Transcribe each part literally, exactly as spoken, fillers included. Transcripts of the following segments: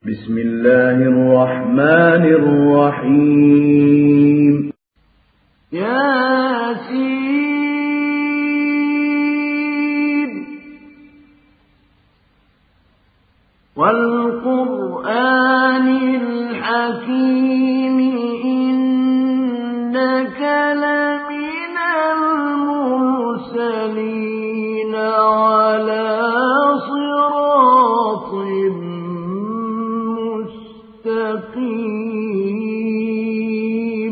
بسم الله الرحمن الرحيم ياسين والقرآن الحكيم إنك لمن المرسلين على صراط مستقيم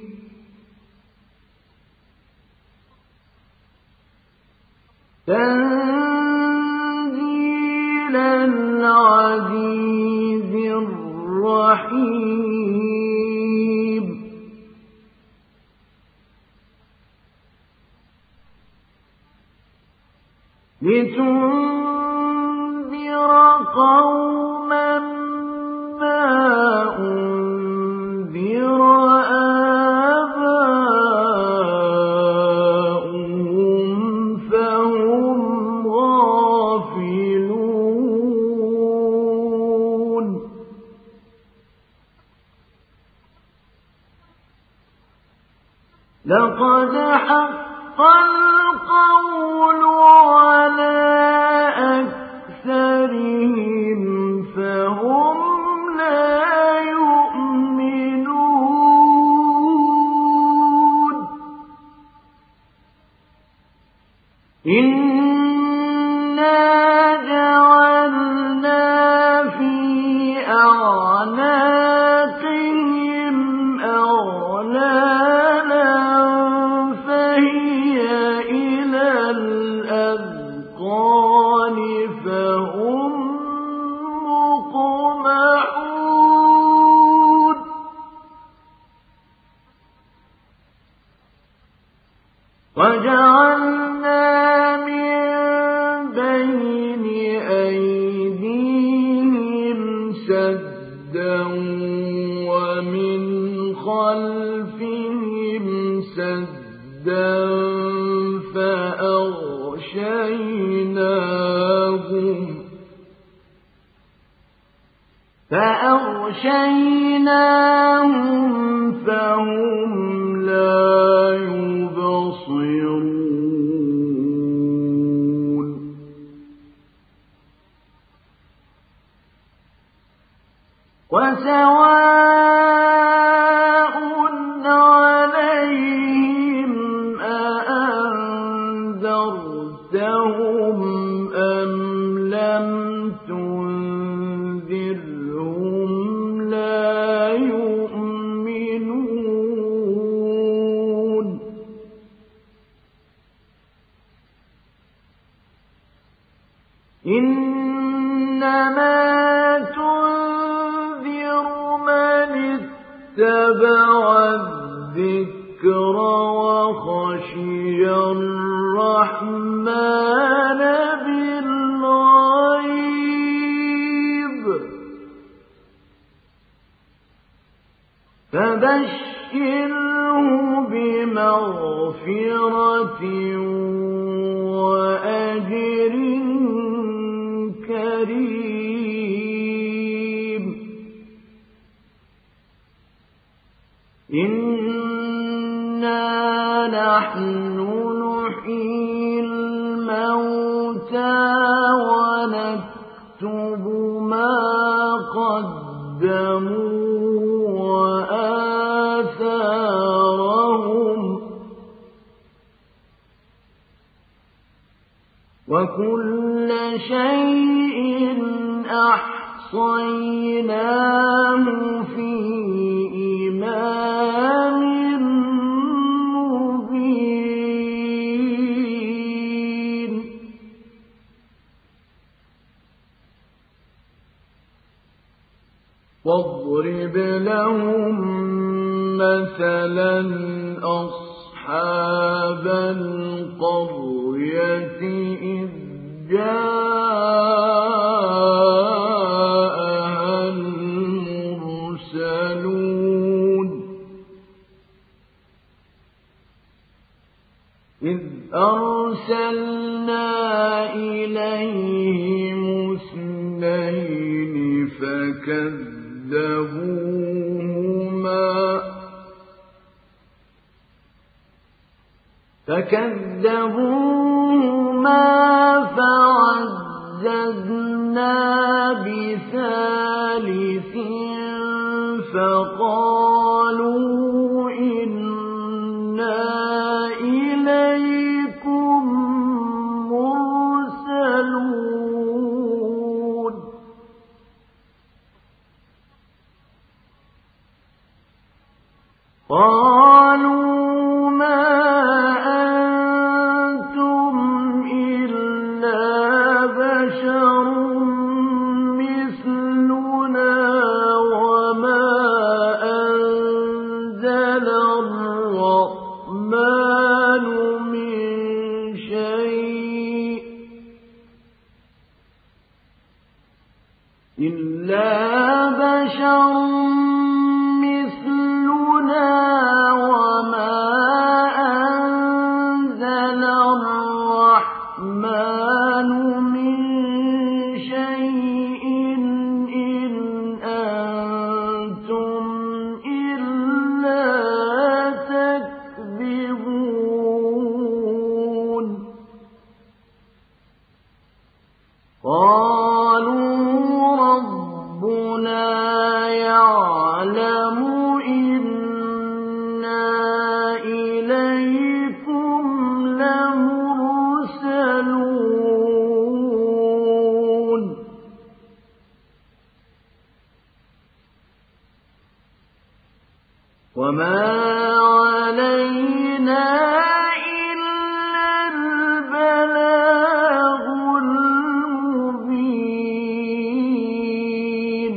تنزيل العزيز الرحيم لتنذر قوما ما أنذر آباؤهم فهم غافلون لقد حق القول على أكثرهم فهم لا يؤمنون إنا جعلنا في أعناقهم أغلالا فهي إلى الأذقان فهم مقمحون وجعلنا من بين أيديهم سدا ومن خلفهم سدا فأغشيناهم فأغشيناهم فهم لا يبصرون وسواء عليهم أأنذرتهم أم لم تنذرهم لا يؤمنون إنما تنذر من اتبع الذكر وخشي الرحمن بالغيب فبشره بمغفرة وأجر كريم إنا نحن نحيي الموتى ونكتب ما قدموا وآثارهم وكل شيء أحصيناه في إمام مبين واضرب لهم مثلا أصحاب القرية إذ جاءها المرسلون إذ أرسلنا إليهم اثنين فكانوا فكذبوهما فكذبوهما فعززنا بثالث فقالوا إنا إليكم مرسلون قالوا ما أنتم إلا بشر مثلنا وما أنزل الرحمن من شيء إلا بشر مثلنا وما أنزل الرحمن من شيء إن أنتم إلا تكذبون قالوا ربنا يعلم إنا إليكم لمرسلون وما علينا إلا البلاغ المبين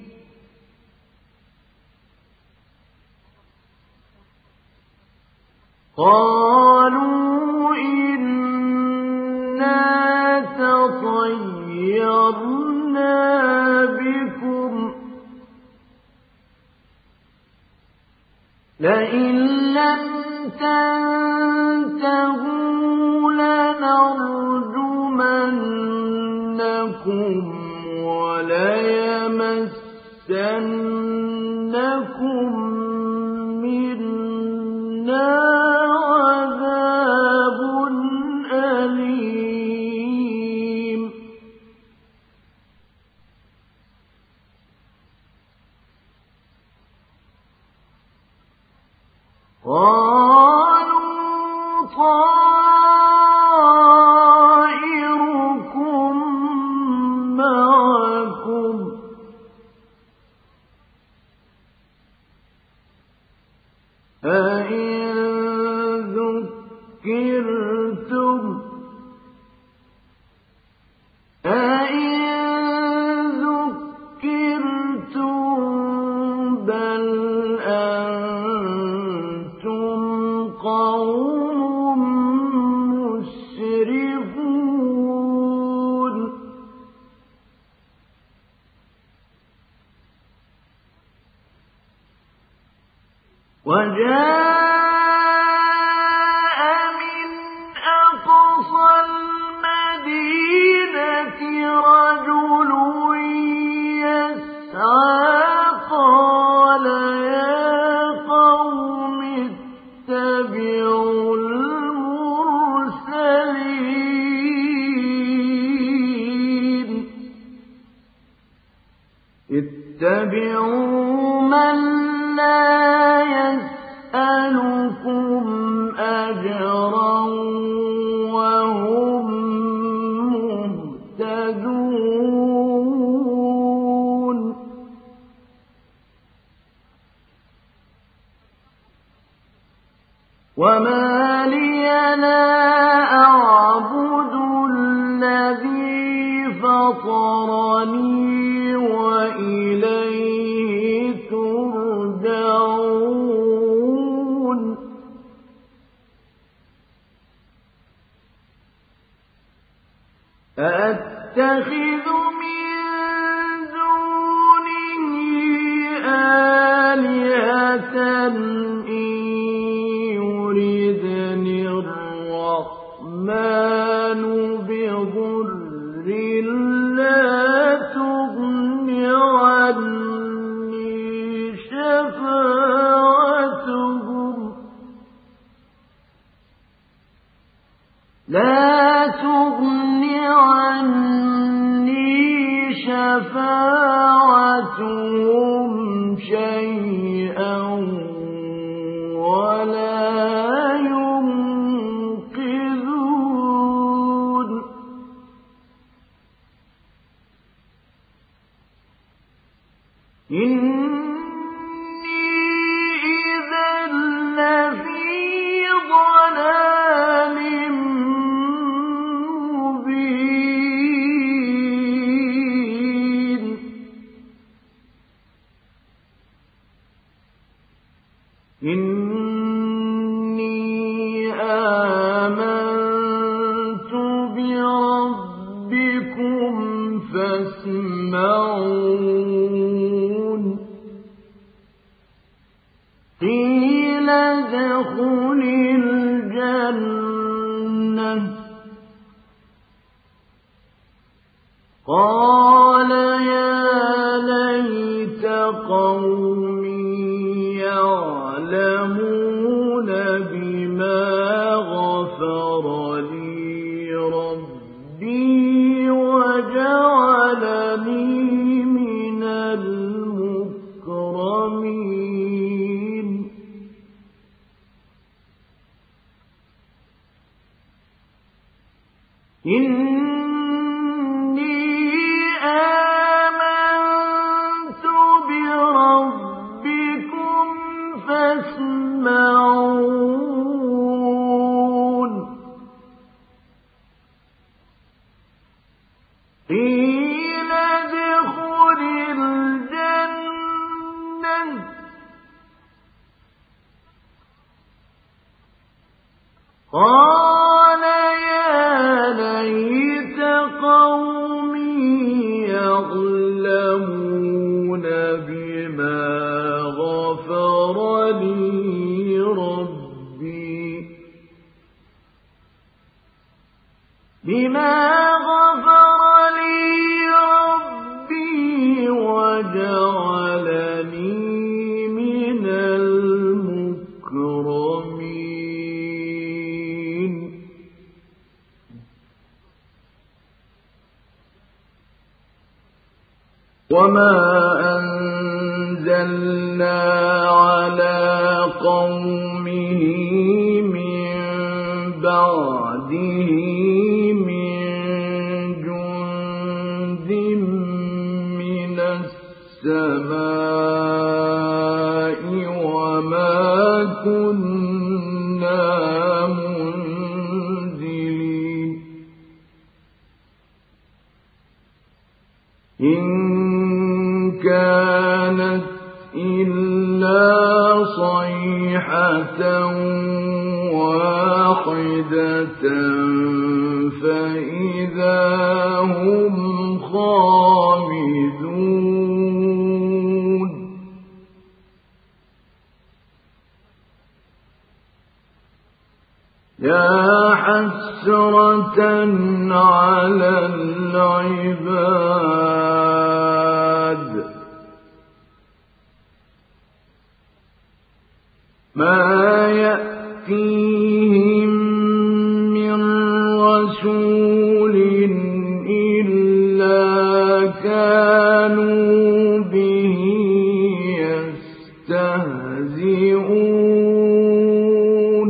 قالوا إنا تطيرنا بكم لئن لم تنتهوا لنرجمنكم وليمسنكم منا عذاب أليم قالوا طائركم معكم أئن ذكرتم أئن ذكرتم بل أنتم قوم مسرفون وجاء من أقصى المدينة رجل يسعى قال يا قوم اتبعوا المرسلين اتبعوا من لا يسألكم أجرا وهم مهتدون وما لي لا أعبد الذي فطرني وإليه ترجعون أأتخذ من دونه آلهة إن يردني الرحمن بضر لا تغن عني إِنِّي إِذًا لَّفِي ضَلَالٍ مُّبِينٍ إِنِّي آمَنتُ بِرَبِّكُمْ فَاسْمَعُونِ قِيلَ ادْخُلِ الْجَنَّةَ قَالَ يَا لَيْتَ قَوْمِي يَعْلَمُونَ بِمَا غَفَرَ لِي رَبِّي وَجَعَلَنِي مِنَ الْمُكْرَمِينَ إِنِّي آمَنتُ بِرَبِّكُمْ فَاسْمَعُونِ قِيلَ ادْخُلِ الْجَنَّةَ قَالَ يَا لَيْتَ قَوْمِي يَعْلَمُونَ بِمَا غَفَرَ لِي رَبِّي بِمَا غَفَرَ لِي رَبِّي وَجَعَلَنِي مِنَ الْمُكْرَمِينَ وَمَا أَنزَلْنَا عَلَىٰ قَوْمِهِ مِن بَعْدِهِ مِن جُندٍ مِّنَ السَّمَاءِ وَمَا كُنَّا مُنزِلِينَ إِن كَانَتْ إِلَّا صَيْحَةً وَاحِدَةً فَإِذَا هُمْ خَامِدُونَ يَا حَسْرَةً عَلَى الْعِبَادِ مَا يَأْتِيهِم مِّن رَّسُولٍ إِلَّا كَانُوا بِهِ يَسْتَهْزِئُونَ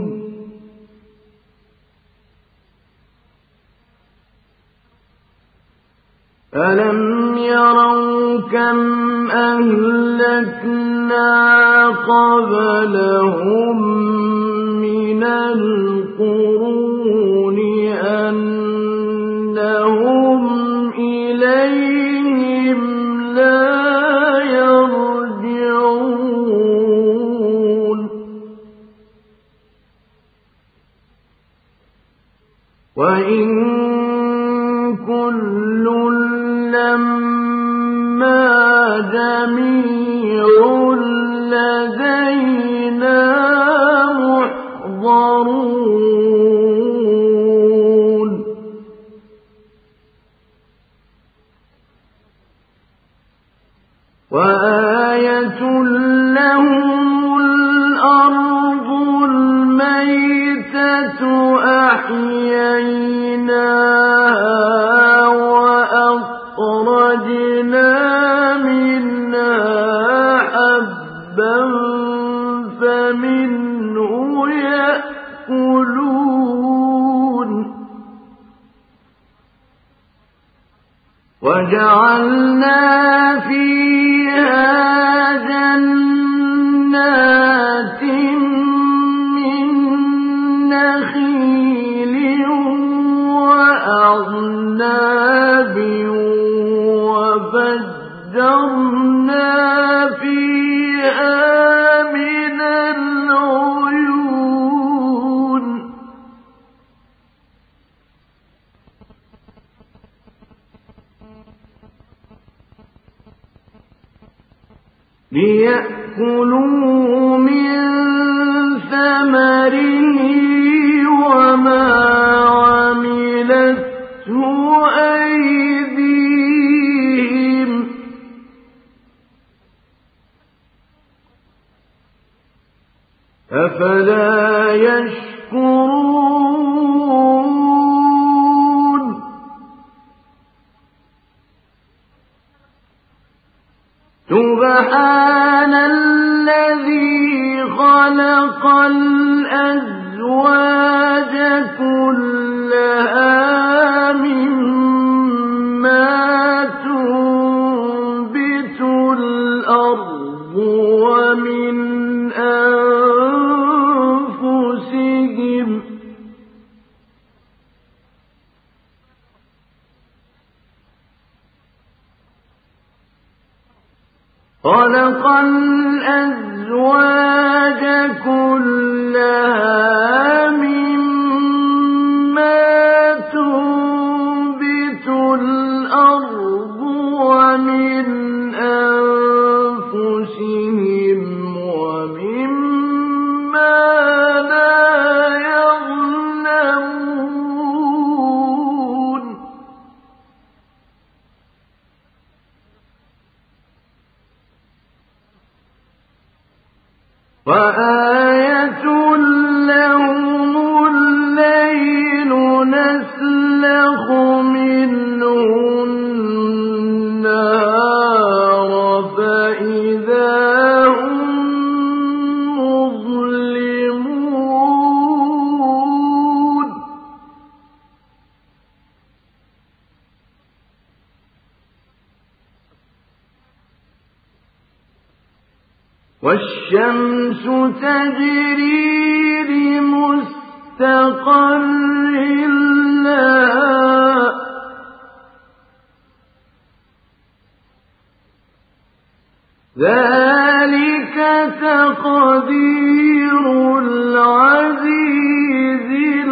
أَلَمْ يَرَوْا كَمْ أَهْلَكْنَا قَبْلَهُم مِّنَ الْقُرُونِ أَنَّهُمْ إِلَيْهِمْ لَا يَرْجِعُونَ وَإِن كُلٌّ لَّمَّا جَمِيعٌ لَّدَيْنَا مُحْضَرُونَ وَآيَةٌ لَّهُمُ الْأَرْضُ الْمَيْتَةُ أَحْيَيْنَاهَا وَأَخْرَجْنَا مِنْهَا حَبًّا فَمِنْهُ يَأْكُلُونَ وَجَعَلْنَا فِيهَا ليأكلوا من ثمره وما عملته أيديهم أفلا يشكرون سبحان الذي خلق الأزواج كلها مما تنبت الأرض ومن أنفسهم خلق الأزواج كلها مما تنبت الأرض ومن أنفسهم ومما لا يعلمون وآية لهم الليل نسلخ منه النهار فإذا هم مظلمون والشمس تجري لمستقر لها ذلك تقدير العزيز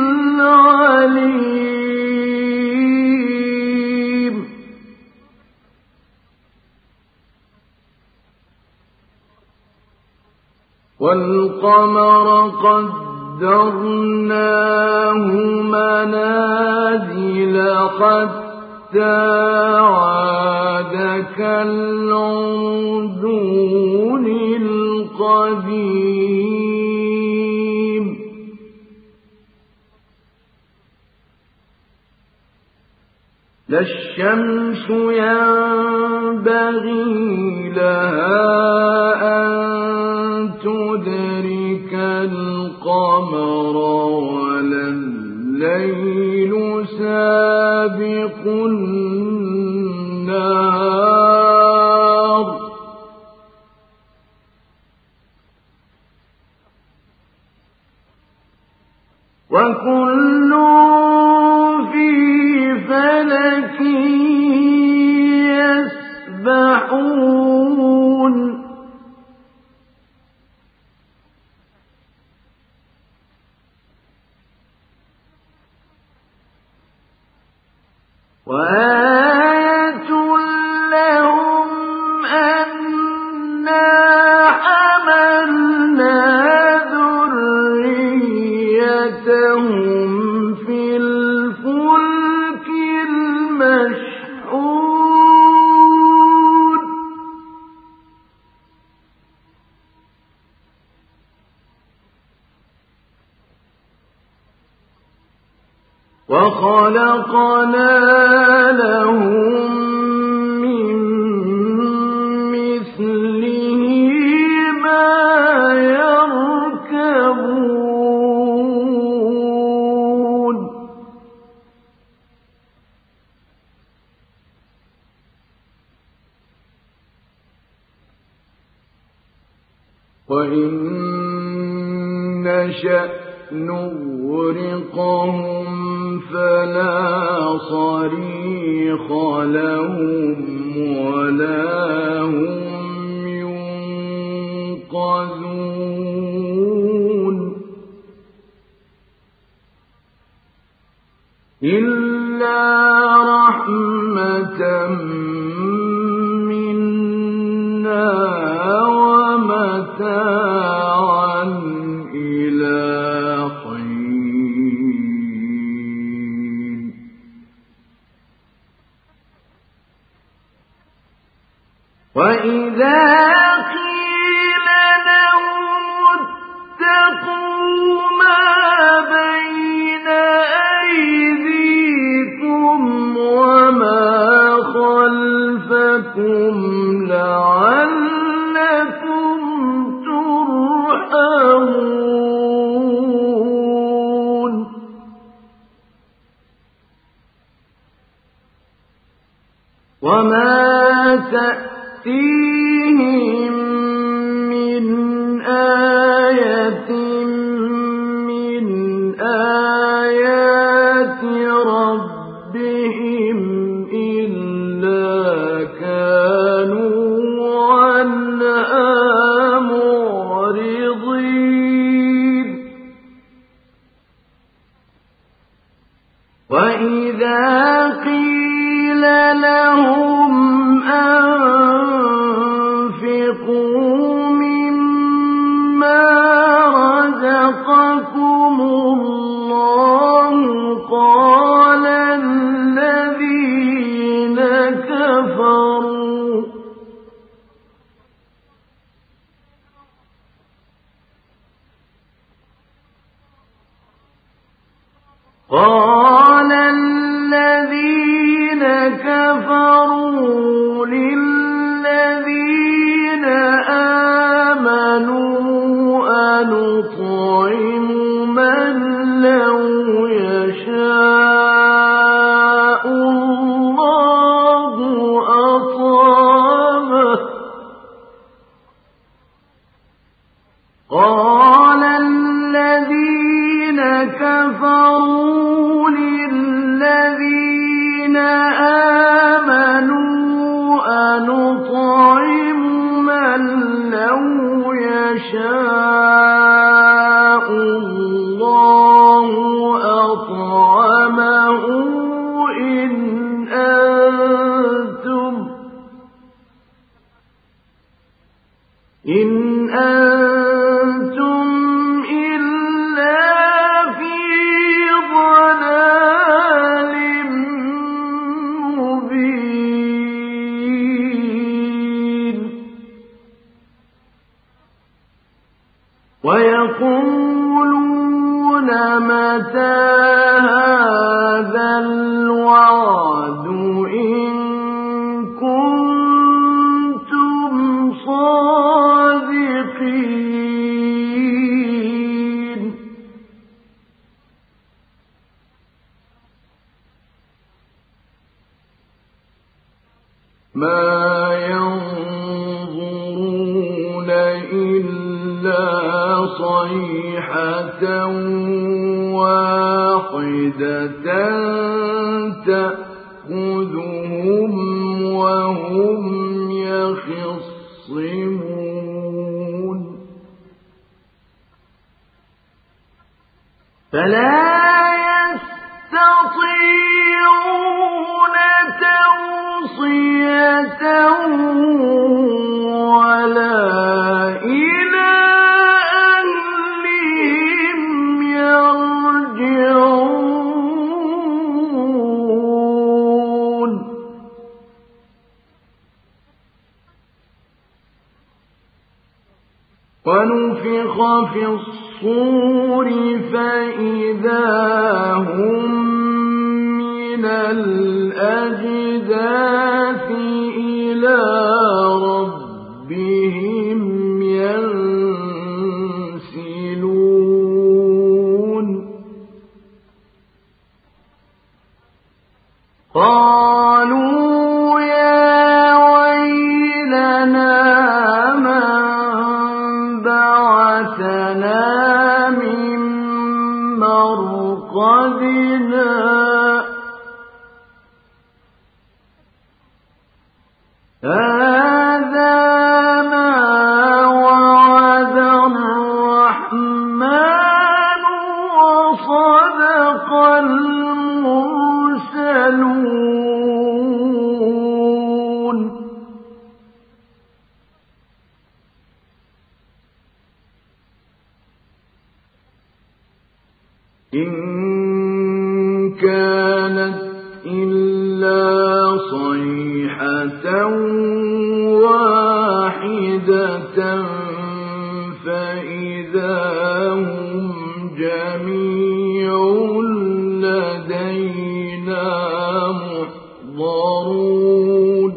العليم والقمر قدرناه منازل حتى عاد كالعرجون القديم لا الشمس ينبغي لها أن تدرك القمر ولا الليل سابق النهار وكل في فلك يسبحون وآية لهم أنا حملنا ذريتهم في الفلك المشحون وخلقنا لهم من مثله ما يركبون وإن نشأ نغرقهم فلا صريخ لهم ولا هم ينقذون إلا رحمة منا وإذا قيل لهم اتقوا ما بين أيديكم وما خلفكم لعلكم ترحمون وما تأتيهم من آية من آيات ربهم إلا كانوا عنها معرضين وإذا قيل لهم أنفقوا مما رزقكم الله قال الذين كفروا قال الذين كفروا للذين آمنوا أنطعم من لو يشاء الله أطعمه قال الذين كفروا للذين آمنوا أنطعم من لو يشاء الله أطعمه إن أنتم إن أنتم إلا في ضلال مبين ويقولون متى هذا الوعد إن كنتم صادقين ما ينظرون إلا صيحة واحدة تأخذهم وهم يخصمون فلا يستطيعون توصية ولا إلى أهلهم يرجعون ونفخ في الصور فإذا هم من الأجداث إلى ربهم ينسلون قالوا يا ويلنا من بعثنا من مرقدنا هذا ما وعد الرحمن وصدق المرسلون إن كانت إلا صيحة واحدة واحدة فإذا هم جميع لدينا محضرون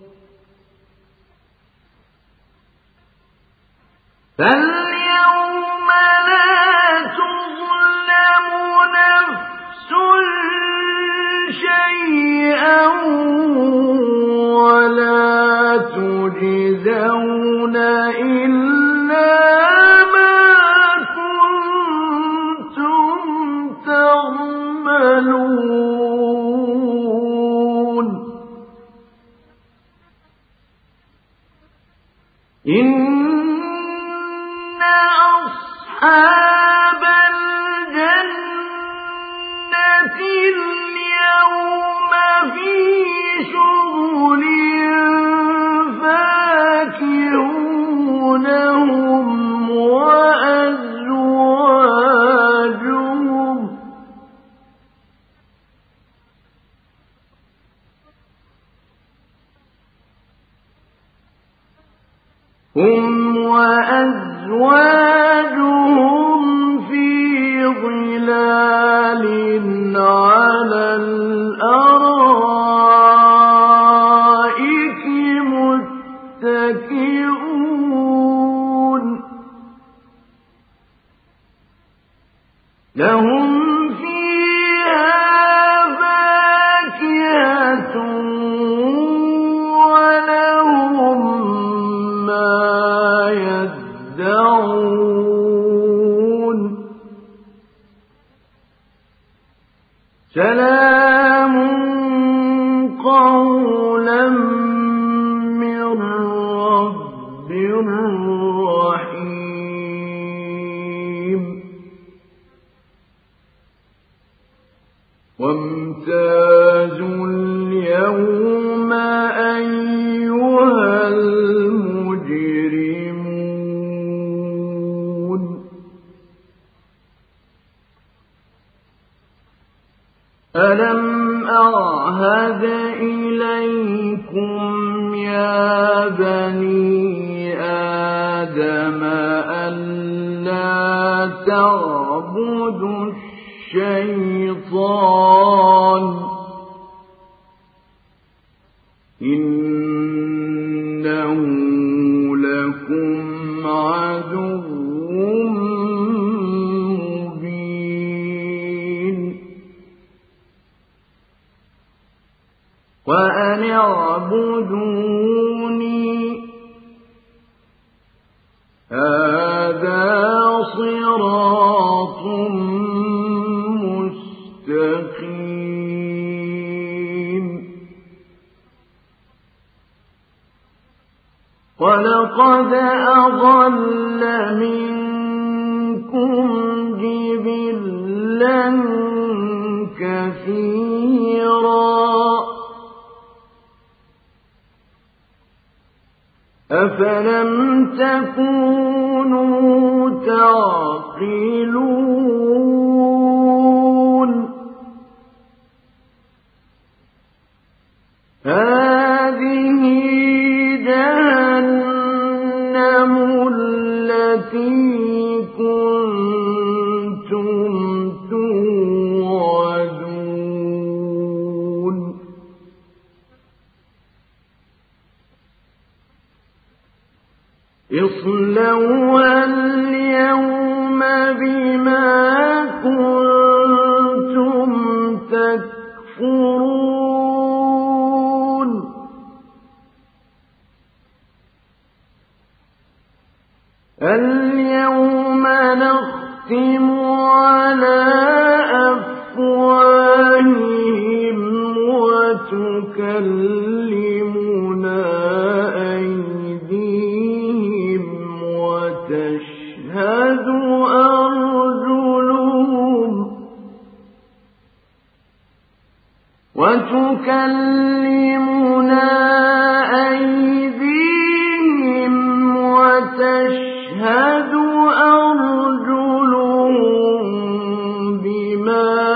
فاليوم لا تظلم نفس شيئا ولا تجزون إلا ما كنتم تعملون إن أصحاب الجنة اليوم في شغل فاكهون هم وأزواجهم هم وأزواجهم في ظلال على الأرائك متكئون لهم فيها فاكهة ولهم ما يدعون سلام قولا من رب رحيم وامتازوا اليوم أيها المجرمون ألم أعهد إليكم يا بني آدم ألا تعبدوا الشيطان إنه لكم عدو مبين وأن اعبدوني هذا صراط مستقيم ولقد أضل منكم جبلا كثيرا أفلم تكونوا تعقلون هذه جهنم التي كنتم توعدون اصلوها اليوم بما كنتم تكفرون اليوم نختم على أفواههم وتكلمنا أيديهم وتشهد أرجلهم وتكلمنا أيديهم وتشهد أرجلهم بما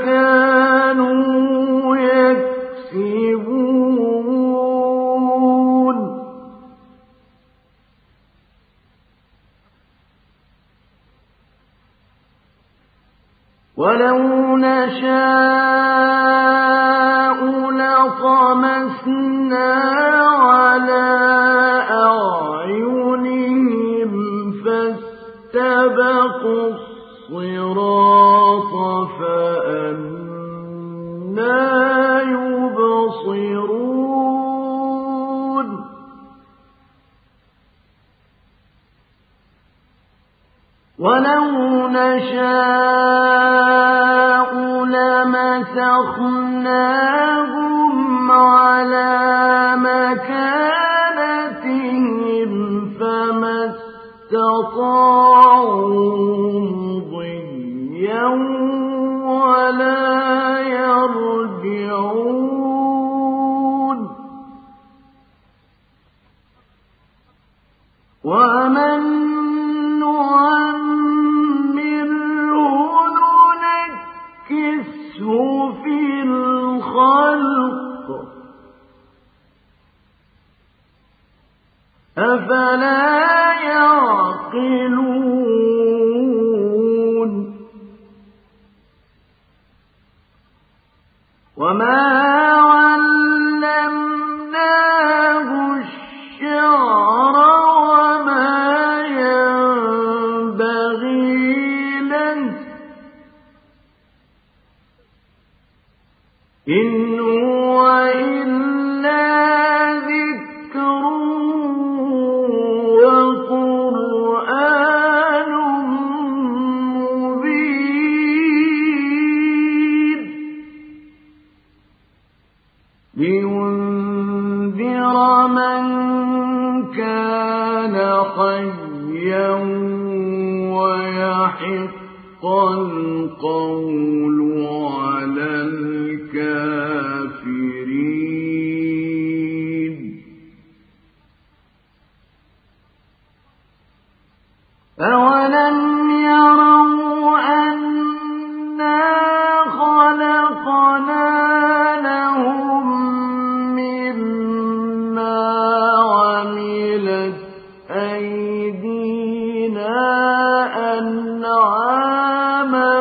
كانوا يكسبون ولو نشاء لطمسنا على أعينهم فاستبقوا الصراط فأنى يبصرون ولو نشاء لمسخناهم على مكانتهم فما استطاعوا مضيا ولا يرجعون ومن في الخلق أفلا يعقلون وما علمناه الشعر وما ينبغي له إن هو إلا ذكر وقرآن مبين لينذر من كان حيا ويحق القول على الكافرين أولم يروا أنا خلقنا لهم مما عملت أيدينا أنعاما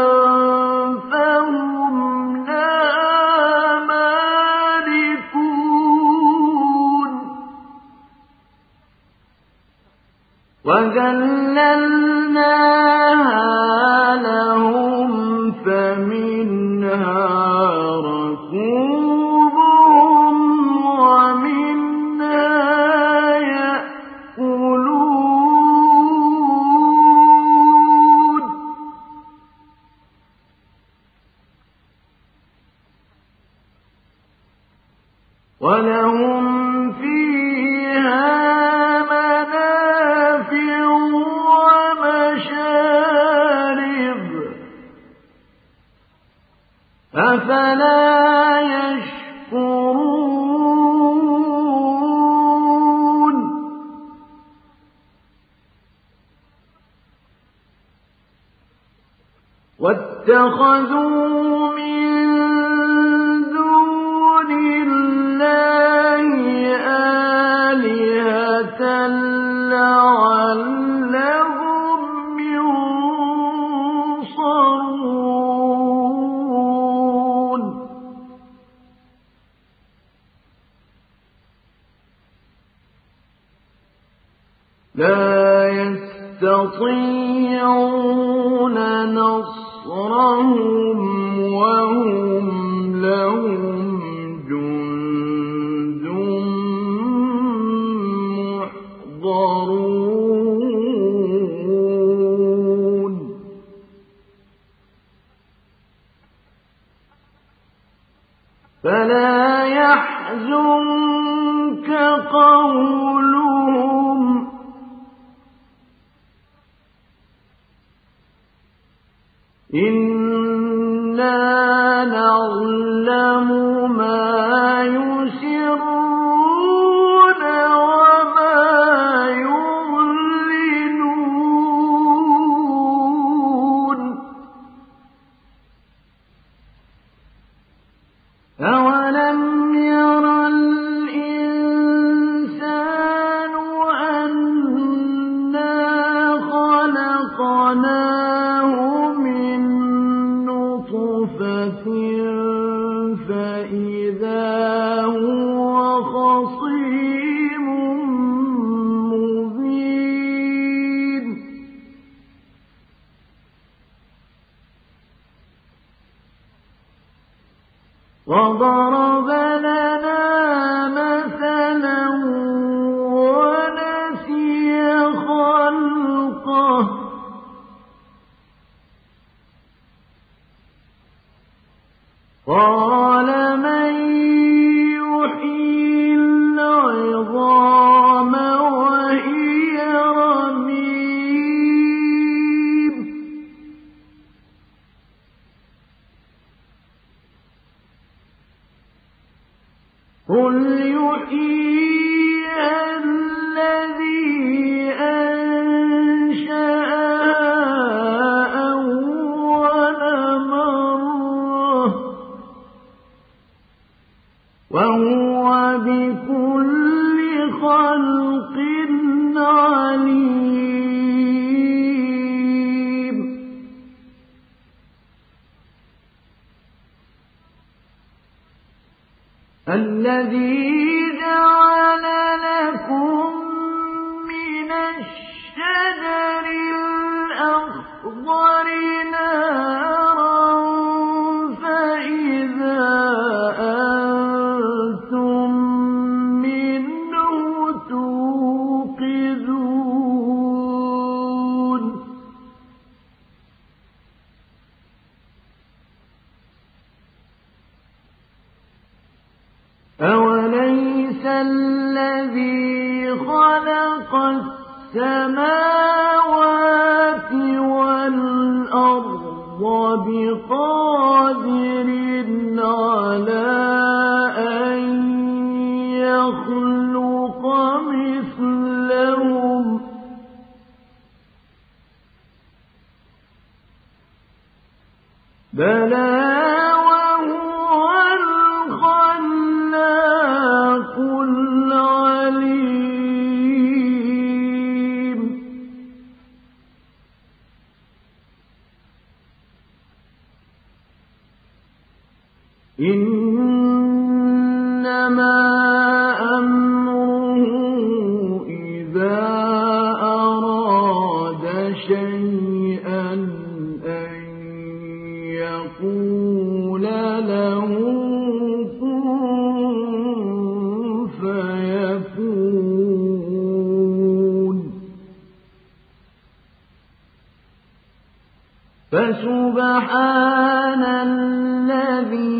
وَذَلَّلْنَاهَا لَهُمْ فَمِنْهَا رَكُوبُهُمْ وَمِنْهَا يَأْكُلُونَ وَلَهُمْ فِيهَا أفلا يشكرون واتخذوا من دون الله آلهة لعلهم ينصرون لا يستطيعون نصرهم وهم لهم جند محضرون فلا يحزنك قولهم إنا نعلم ما يسرون وما يعلنون أولم ير الإنسان أنا خلقناه من نطفة وضرب لنا مثلا ونسي خلقه قال من يحيي العظام وهي رميم قل يحييها الذي أنشأها أول مرة وهو بكل خلق عليم الذي جعل لكم من الشجر الأخضر نارا فإذا أنتم منه توقدون أوليس الذي خلق السماوات والأرض بقادر على أن يخلق مثلهم بلى وهو الخلاق العليم إنما أمره إذا أراد شيئا أن يقول له كن فيكون فسبحان الذي